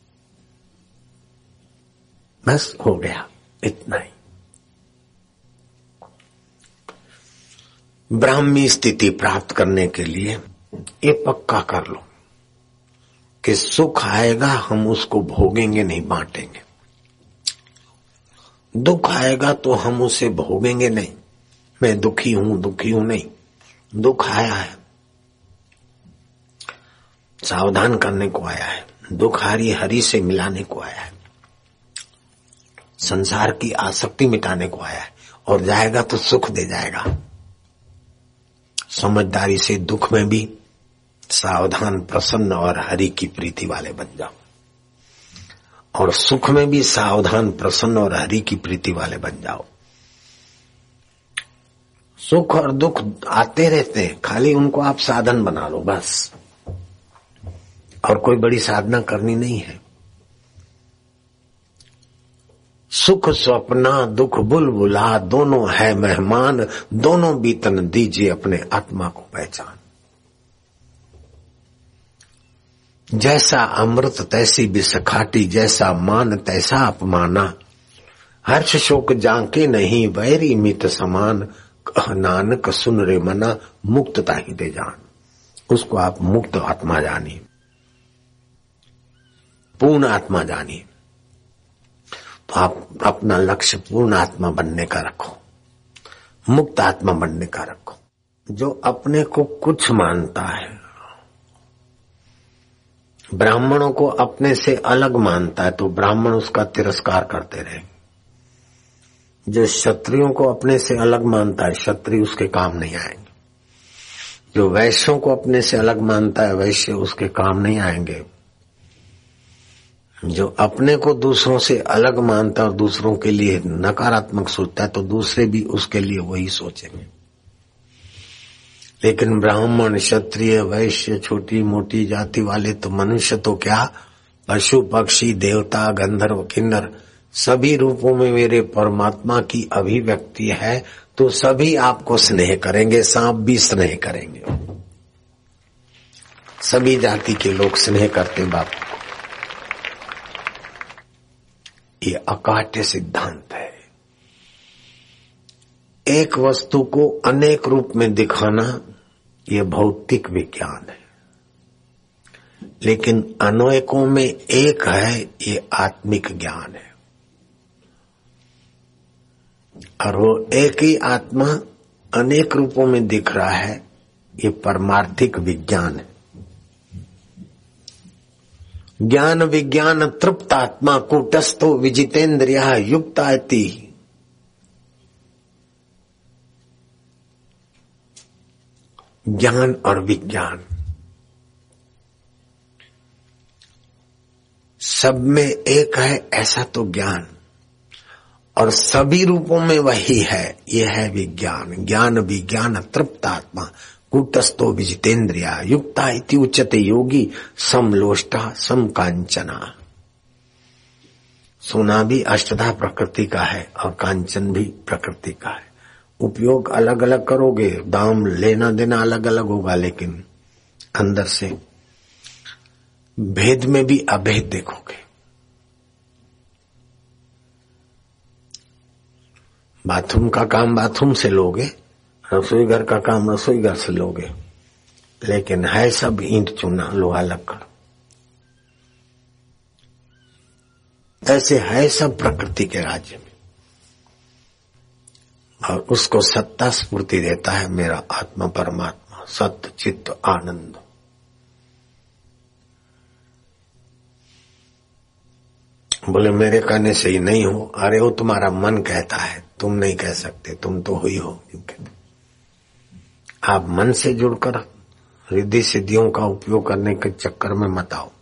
बस हो गया, इतना ही। ब्राह्मी स्थिति प्राप्त करने के लिए ये पक्का कर लो कि सुख आएगा, हम उसको भोगेंगे नहीं, बांटेंगे। दुख आएगा तो हम उसे भोगेंगे नहीं, मैं दुखी हूं नहीं। दुख आया है, सावधान करने को आया है, दुख हरि से मिलाने को आया है, संसार की आसक्ति मिटाने को आया है, और जाएगा तो सुख दे जाएगा। समझदारी से दुख में भी सावधान, प्रसन्न और हरि की प्रीति वाले बन जाओ, और सुख में भी सावधान, प्रसन्न और हरि की प्रीति वाले बन जाओ। सुख और दुख आते रहते हैं, खाली उनको आप साधन बना लो बस, और कोई बड़ी साधना करनी नहीं है। सुख स्वप्ना, दुख बुलबुला, दोनों है मेहमान, दोनों बीतन दीजिए अपने आत्मा को पहचान। जैसा अमृत तैसी बिस खाटी, जैसा मान तैसा अपमाना। हर्ष शोक जांके नहीं, वैरी मित समान। कह नानक सुन रे मना, मुक्तता ही दे जान। उसको आप मुक्त आत्मा जानिए, पूर्ण आत्मा जानिए। तो आप अपना लक्ष्य पूर्ण आत्मा बनने का रखो, मुक्त आत्मा बनने का रखो। जो अपने को कुछ मानता है, ब्राह्मणों को अपने से अलग मानता है, तो ब्राह्मण उसका तिरस्कार करते रहेंगे। जो क्षत्रियों को अपने से अलग मानता है, क्षत्रिय उसके काम नहीं आएंगे। जो वैश्यों को अपने से अलग मानता है, वैश्य उसके काम नहीं आएंगे। जो अपने को दूसरों से अलग मानता है और दूसरों के लिए नकारात्मक सोचता है, तो दूसरे भी उसके लिए वही सोचेंगे। लेकिन ब्राह्मण, क्षत्रिय, वैश्य, छोटी मोटी जाति वाले तो मनुष्य तो क्या, पशु पक्षी, देवता, गंधर्व, किन्नर, सभी रूपों में मेरे परमात्मा की अभिव्यक्ति है, तो सभी आपको स्नेह करेंगे। सांप भी स्नेह करेंगे, सभी जाति के लोग स्नेह करते बापू को। ये अकाट्य सिद्धांत है। एक वस्तु को अनेक रूप में दिखाना ये भौतिक विज्ञान है, लेकिन अनेकों में एक है, ये आत्मिक ज्ञान है। और वो एक ही आत्मा अनेक रूपों में दिख रहा है, ये परमार्थिक विज्ञान है। ज्ञान विज्ञान तृप्त आत्मा कूटस्थो विजितेन्द्रिया युक्तायति। ज्ञान और विज्ञान सब में एक है, ऐसा तो ज्ञान। और सभी रूपों में वही है। यह है विज्ञान। ज्ञान विज्ञान तृप्त आत्मा कूटस्थो विजितेन्द्रिया युक्ता इति उच्यते योगी समलोष्टा समकांचना। सोना भी अष्टधा प्रकृति का है और कांचन भी प्रकृति का है। उपयोग अलग अलग करोगे, दाम लेना देना अलग अलग होगा, लेकिन अंदर से भेद में भी अभेद देखोगे। बाथरूम का काम बाथरूम से लोगे, रसोई घर का काम रसोई घर से लोगे, लेकिन है सब ईंट चूना लोहा लक्कड़। ऐसे है सब प्रकृति के राज्य में, और उसको सत्ता स्फूर्ति देता है मेरा आत्मा परमात्मा, सत्य चित्त आनंद। बोले मेरे कहने से ही नहीं हो। अरे वो तुम्हारा मन कहता है, तुम नहीं कह सकते, तुम तो हुई हो। क्योंकि आप मन से जुड़कर रिद्धि सिद्धियों का उपयोग करने के चक्कर में मत आओ।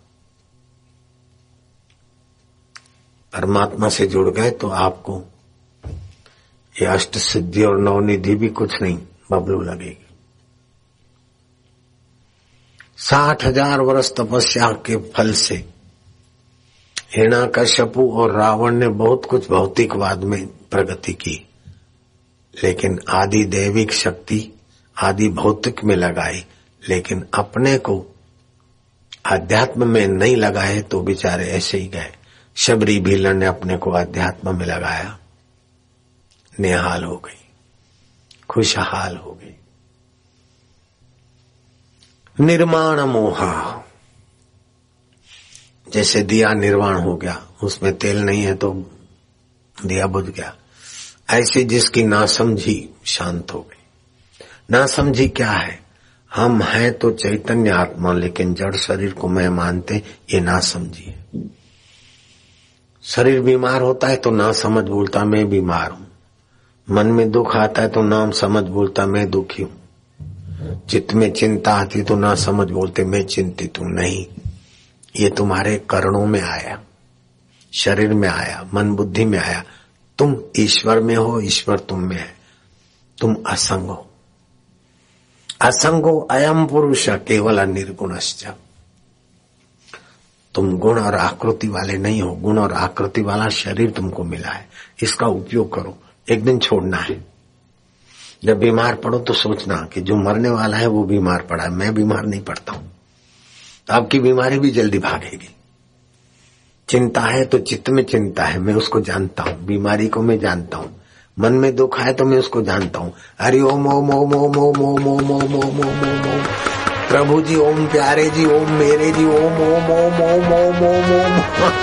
परमात्मा से जुड़ गए तो आपको ये अष्ट सिद्धि और नवनिधि भी कुछ नहीं, बबलू लगेगी। 60,000 वर्ष तपस्या के फल से हिरण्याकश्यपु और रावण ने बहुत कुछ भौतिकवाद में प्रगति की, लेकिन आदि दैविक शक्ति आदि भौतिक में लगाई, लेकिन अपने को अध्यात्म में नहीं लगाए तो बेचारे ऐसे ही गए। शबरी भीलन ने अपने को अध्यात्म में लगाया, निहाल हो गई, खुशहाल हो गई। निर्माण मोहा, जैसे दिया निर्वाण हो गया, उसमें तेल नहीं है तो दिया बुझ गया, ऐसे जिसकी नासमझी शांत हो गई। नासमझी क्या है? हम हैं तो चैतन्य आत्मा, लेकिन जड़ शरीर को मैं मानते, ये नासमझी है। शरीर बीमार होता है तो ना समझ बोलता मैं बीमार हूं, मन में दुख आता है तो ना समझ बोलता मैं दुखी हूं, चित्त में चिंता आती तो ना समझ बोलते मैं चिंतित हूं। नहीं, ये तुम्हारे कर्णों में आया, शरीर में आया, मन बुद्धि में आया। तुम ईश्वर में हो, ईश्वर तुम में है, तुम असंग हो। असंगो अयम पुरुष केवल निर्गुणश्च। तुम गुण और आकृति वाले नहीं हो, गुण और आकृति वाला शरीर तुमको मिला है, इसका उपयोग करो। एक दिन छोड़ना है। जब बीमार पड़ो तो सोचना कि जो मरने वाला है वो बीमार पड़ा है, मैं बीमार नहीं पड़ता हूं, तो आपकी बीमारी भी जल्दी भागेगी। चिंता है तो चित्त में चिंता है, मैं उसको जानता हूं, बीमारी को मैं जानता हूं। मन में दुख है तो मैं उसको जानता हूं। हरि ओम ओम ओम ओम ओम ओम ओम ओम ओम ओम ओम। प्रभु जी ओम, प्यारे जी ओम, मेरे जी ओम ओम ओम ओम ओम ओम ओम।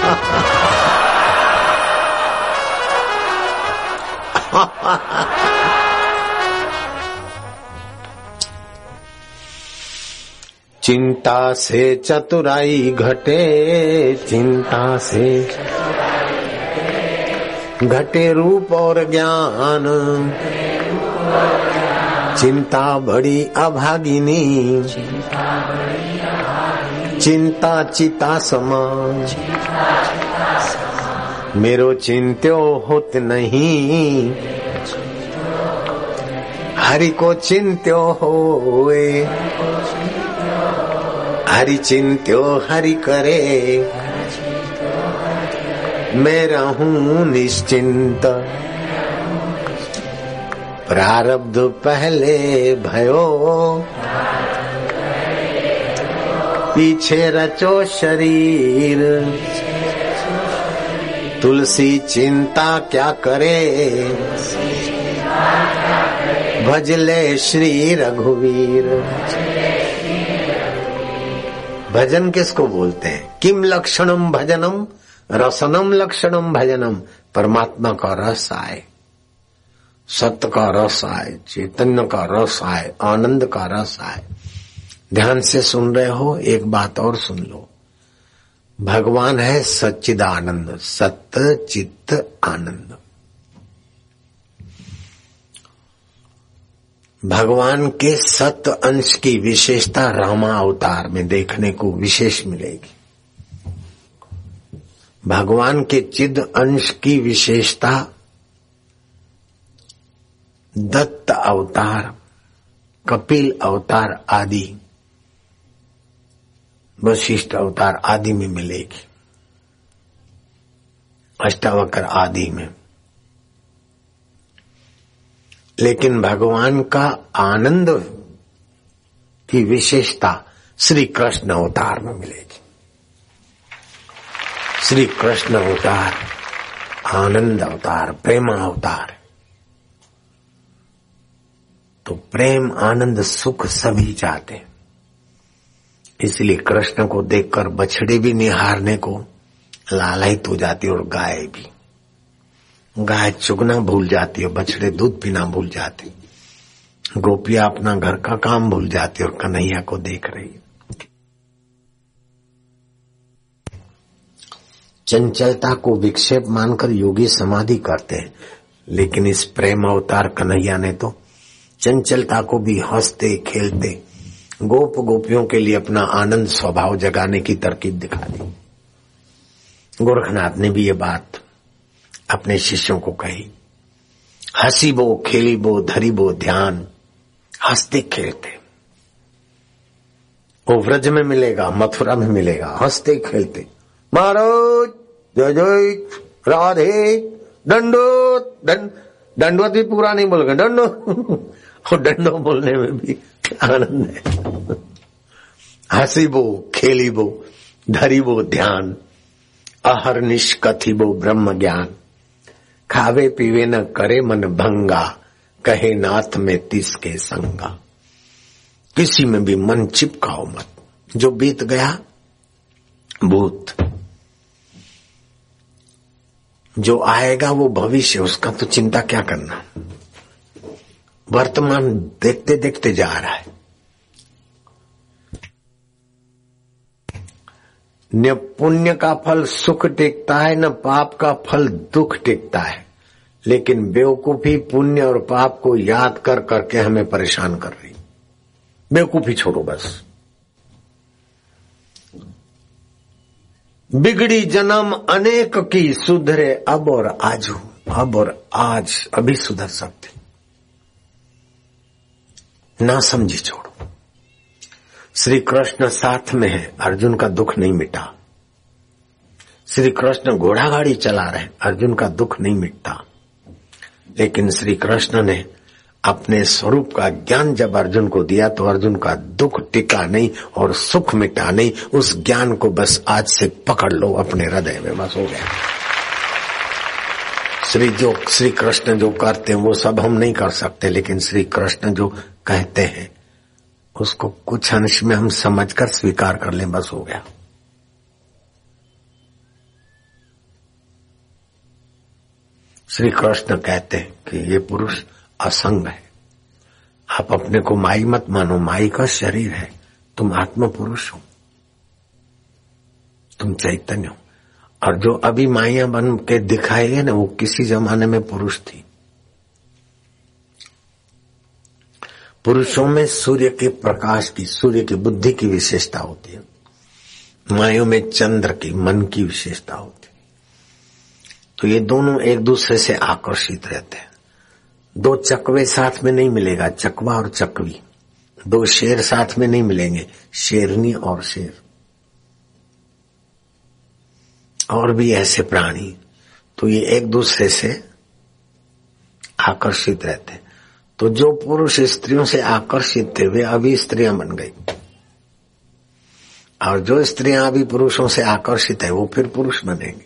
चिंता से चतुराई घटे, चिंता से घटे रूप और ज्ञान, चिंता बड़ी अभागिनी, चिंता चिता समान, मेरो चिंत्यो होत नहीं, हरि को चिंत्यो होए, हरि चिंत्यो हरि करे, मैं रहूं निश्चिंत, प्रारब्ध पहले भयो, पीछे रचो शरीर, तुलसी चिंता क्या करे, भजले श्री रघुवीर। भजन किसको बोलते हैं? किम लक्षणम भजनम, रसनम लक्षणम भजनम। परमात्मा का रस आए, सत्य का रस आए, चैतन्य का रस आए, आनंद का रस आए। ध्यान से सुन रहे हो, एक बात और सुन लो। भगवान है सच्चिदानंद, सत्य चित्त आनंद। भगवान के सत्य अंश की विशेषता रामा अवतार में देखने को विशेष मिलेगी। भगवान के चिद अंश की विशेषता दत्त अवतार, कपिल अवतार आदि, वशिष्ठ अवतार आदि में मिलेगी, अष्टावक्र आदि में। लेकिन भगवान का आनंद की विशेषता श्री कृष्ण अवतार में मिलेगी। श्री कृष्ण अवतार आनंद अवतार, प्रेम अवतार। तो प्रेम, आनंद, सुख सभी चाहते हैं। इसलिए कृष्ण को देखकर बछड़े भी निहारने को लालायित हो जाती और गाय भी। गाय चुगना भूल जाती है, बछड़े दूध पीना भूल जाते, गोपियां अपना घर का काम भूल जाती और कन्हैया को देख रही है। चंचलता को विक्षेप मानकर योगी समाधि करते हैं, लेकिन इस प्रेम अवतार कन्हैया ने तो चंचलता को भी हंसते खेलते गोप गोपियों के लिए अपना आनंद स्वभाव जगाने की तरकीब दिखा दी। गोरखनाथ ने भी ये बात अपने शिष्यों को कही, हंसी बो, खेली बो, धरी बो ध्यान, हंसते खेलते। वो व्रज में मिलेगा, मथुरा में मिलेगा, हंसते खेलते। महाराज जय जय राधे, दंडवत भी पूरा नहीं बोलेगा, दंडो। और डंडो बोलने में भी आनंद है। हंसी बो, खेली बो, धरी बो ध्यान, अहर्निश कथी बो ब्रह्म ज्ञान, खावे पीवे न करे मन भंगा, कहे नाथ में तिसके संगा। किसी में भी मन चिपकाओ मत, जो बीत गया भूत, जो आएगा वो भविष्य, उसका तो चिंता क्या करना। वर्तमान देखते देखते जा रहा है। न पुण्य का फल सुख टिकता है, न पाप का फल दुख टिकता है। लेकिन बेवकूफी पुण्य और पाप को याद कर करके हमें परेशान कर रही। बेवकूफी छोड़ो बस। बिगड़ी जन्म अनेक की, सुधरे अब और आजू, अब और आज, अभी सुधर सकते। ना समझी छोड़ो। श्री कृष्ण साथ में है, अर्जुन का दुख नहीं मिटा। श्री कृष्ण घोड़ा गाड़ी चला रहे, अर्जुन का दुख नहीं मिटता। लेकिन श्री कृष्ण ने अपने स्वरूप का ज्ञान जब अर्जुन को दिया तो अर्जुन का दुख टिका नहीं और सुख मिटा नहीं। उस ज्ञान को बस आज से पकड़ लो अपने हृदय में, बस हो गया। श्री कृष्ण जो करते हैं वो सब हम नहीं कर सकते, लेकिन श्री कृष्ण जो कहते हैं उसको कुछ अंश में हम समझकर स्वीकार कर लें, बस हो गया। श्री कृष्ण कहते हैं कि ये पुरुष असंग है। आप अपने को माई मत मानो, माई का शरीर है, तुम आत्म पुरुष हो, तुम चैतन्य हो। और जो अभी माइया बन के दिखाई है ना, वो किसी जमाने में पुरुष थी। पुरुषों में सूर्य के प्रकाश की, सूर्य की बुद्धि की विशेषता होती है, मायों में चंद्र की, मन की विशेषता होती है। तो ये दोनों एक दूसरे से आकर्षित रहते हैं। दो चकवे साथ में नहीं मिलेगा, चकवा और चकवी। दो शेर साथ में नहीं मिलेंगे, शेरनी और शेर। और भी ऐसे प्राणी, तो ये एक दूसरे से आकर्षित रहते हैं। तो जो पुरुष स्त्रियों से आकर्षित थे वे अभी स्त्रियां बन गई, और जो स्त्रियां अभी पुरुषों से आकर्षित है वो फिर पुरुष बनेंगे।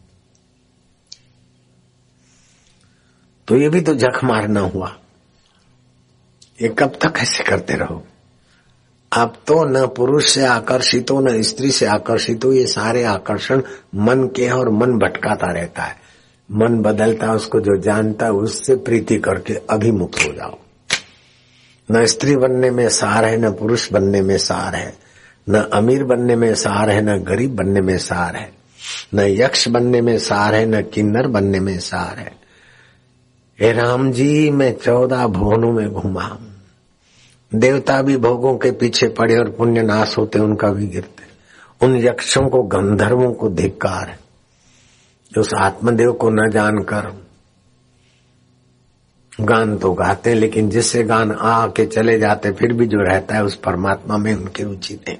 तो ये भी तो जख मारना हुआ। ये कब तक ऐसे करते रहो? अब तो न पुरुष से आकर्षित हो न स्त्री से आकर्षित हो, ये सारे आकर्षण मन के हैं और मन भटकाता रहता है। मन बदलता है, उसको जो जानता है उससे प्रीति करके अभिमुक्त हो जाओ। न स्त्री बनने में सार है, न पुरुष बनने में सार है, न अमीर बनने में सार है, न गरीब बनने में सार है, न यक्ष बनने में सार है, न किन्नर बनने में सार है। हे राम जी, मैं 14 भुवनों में घूमा, देवता भी भोगों के पीछे पड़े और पुण्य नाश होते उनका भी गिरते। उन यक्षों को, गंधर्वों को धिक्कार है जो उस आत्मदेव को न जानकर गान तो गाते, लेकिन जिससे गान आके चले जाते फिर भी जो रहता है उस परमात्मा में उनकी रुचि नहीं।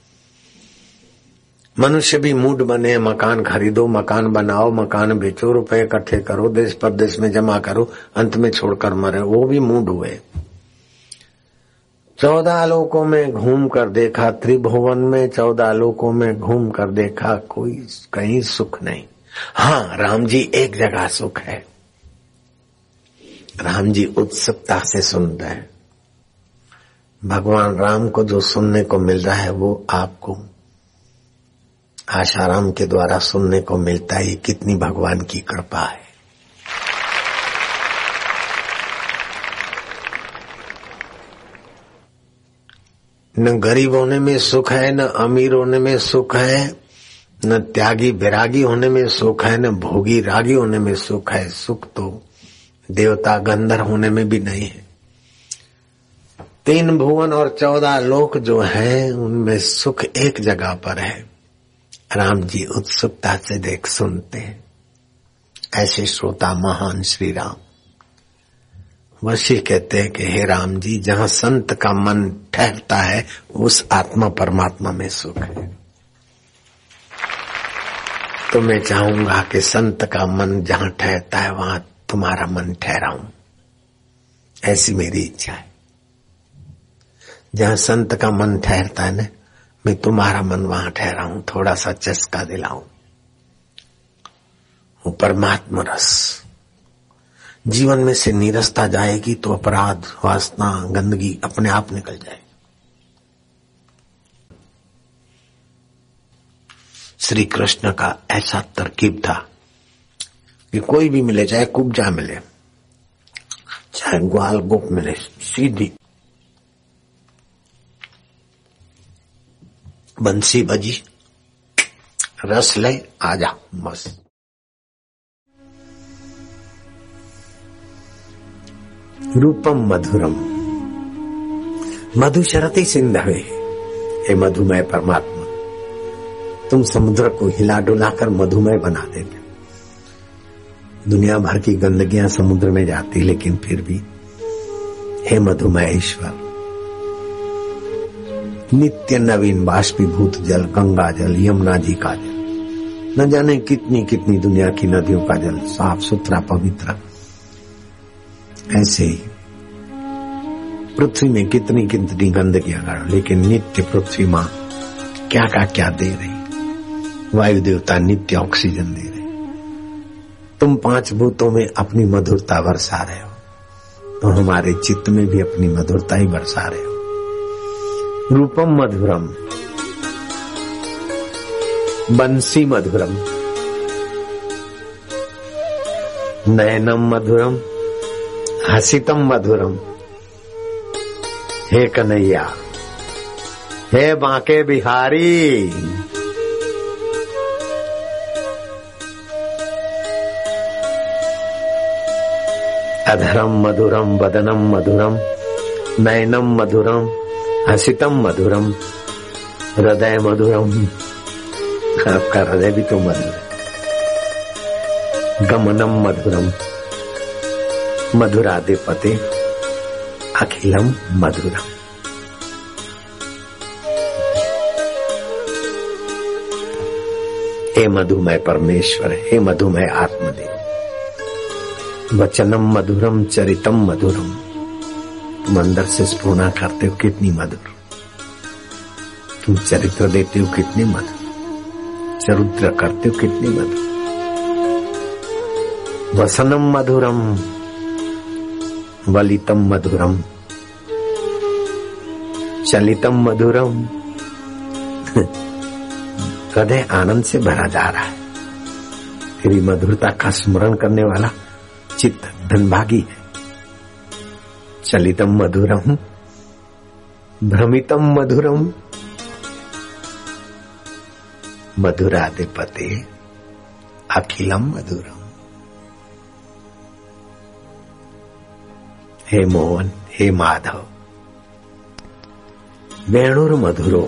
मनुष्य भी मूड बने, मकान खरीदो, मकान बनाओ, मकान बेचो, रुपए इकट्ठे करो, देश परदेश में जमा करो, अंत में छोड़कर मरे, वो भी मूड हुए। 14 लोकों में घूम कर देखा, त्रिभुवन में 14 लोकों में घूम कर देखा, कोई कहीं सुख नहीं। हाँ, राम जी एक जगह सुख है। राम जी उत्सुकता से सुन रहे हैं। भगवान राम को जो सुनने को मिल रहा है वो आपको आशाराम के द्वारा सुनने को मिलता है। ये कितनी भगवान की कृपा है। न गरीब होने में सुख है, न अमीर होने में सुख है, न त्यागी बैरागी होने में सुख है, न भोगी रागी होने में सुख है। सुख तो देवता गंधर्व होने में भी नहीं है। 3 भुवन और 14 लोक जो है उनमें सुख एक जगह पर है। राम जी उत्सुकता से देख सुनते हैं। ऐसे श्रोता महान श्री राम। वशी कहते हैं कि हे राम जी, जहां संत का मन ठहरता है उस आत्मा परमात्मा में सुख है। तो मैं चाहूंगा कि संत का मन जहां ठहरता है वहां तुम्हारा मन ठहराऊं, ऐसी मेरी इच्छा है। जहां संत का मन ठहरता है ना, मैं तुम्हारा मन वहां ठहराऊं, थोड़ा सा चस्का दिलाऊं। वो परमात्मा रस जीवन में से नीरसता जाएगी तो अपराध, वासना, गंदगी अपने आप निकल जाएगी। श्री कृष्ण का ऐसा तरकीब था कि कोई भी मिले, चाहे कुब्जा मिले, चाहे ग्वाल गोप मिले, सीधी बंसी बजी, रस ले, आजा बस। रूपम मधुरम मधुशरति सिंधवे। हे मधुमय परमात्मा, तुम समुद्र को हिला डुलाकर मधुमय बना देते। दुनिया भर की गंदगियां समुद्र में जाती, लेकिन फिर भी हे मधुमय ईश्वर, नित्य नवीन बाष्पीभूत जल, गंगा जल, यमुना जी का जल, न जाने कितनी कितनी दुनिया की नदियों का जल साफ सुथरा पवित्र। ऐसे ही पृथ्वी में कितनी कितनी गंदगियां गाड़ो, लेकिन नित्य पृथ्वी मां क्या का क्या दे रही। वायु देवता नित्य ऑक्सीजन दे रहे। तुम 5 भूतों में अपनी मधुरता बरसा रहे हो, तो हमारे चित्त में भी अपनी मधुरता ही बरसा रहे हो। रूपम मधुरम, बंसी मधुरम, नयनम मधुरम, हसितम मधुरम। हे कन्हैया, हे बांके बिहारी, अधरम मधुरम, वदनम मधुरम, नयनम मधुरम, हसितम मधुरम, हृदय मधुरम। आपका हृदय भी तो मधुर है। गमनम मधुरम, मधुराधिपते, अखिलम मधुरम। हे मधुमय परमेश्वर, हे मधुमय आत्मदेव, वचनम मधुरम, चरितम मधुरम। तुम अंदर से स्फुरना करते हो, कितनी मधुर। तुम चरित्र देते हो, कितनी मधुर। चरित्र करते हो, कितनी मधुर। वसनम मधुरम, वलितम मधुरम, चलितम मधुरम। हृदय आनंद से भरा जा रहा है। तेरी मधुरता का स्मरण करने वाला चित्त धनभागी है। चलितम मधुरम, भ्रमितम मधुरम, मधुराधिपते, अखिलम मधुरम। हे मोहन, हे माधव, वेणुर मधुरो,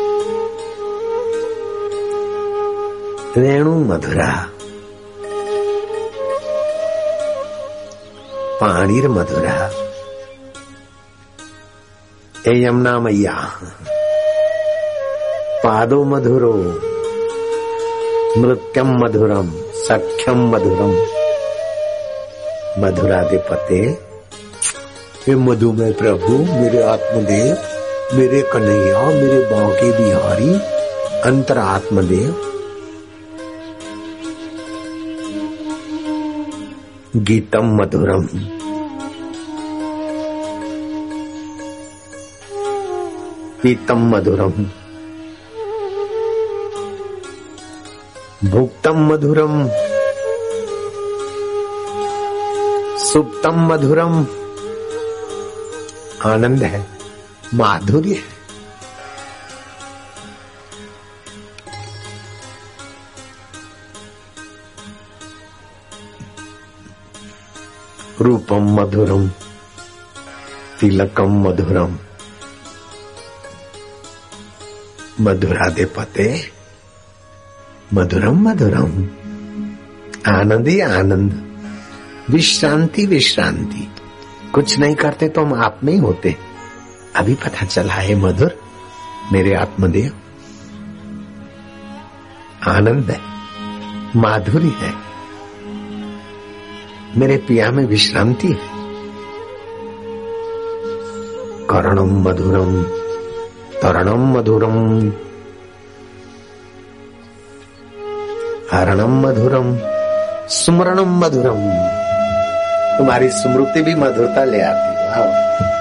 वेणु मधुरा, पाणीर मधुरा। हे यमुना मैया, पादो मधुरो नृत्यम मधुरम सख्यम मधुरम। मधुराधिपते, हे मधुमय प्रभु, मेरे आत्मदेव, मेरे कन्हैया, मेरे बांके बिहारी, अंतर आत्मदेव, गीतम मधुरम। पीतम मधुरम, भुक्तम मधुरम, सुप्तम मधुरम। आनंद है, माधुर्य है। रूपम मधुरम, तिलकम मधुरम। मधुराधिपते, मधुरम मधुरम। आनंद ही आनंद, विश्रांति विश्रांति। कुछ नहीं करते तो हम आप में ही होते। अभी पता चला है मधुर मेरे आत्मदेव। आनंद है, माधुरी है, मेरे पिया में विश्रांति है। करणम मधुरम, तरणम मधुरम, हरणम मधुरम, स्मरणम मधुरम। तुम्हारी स्मृति भी मधुरता ले आती है।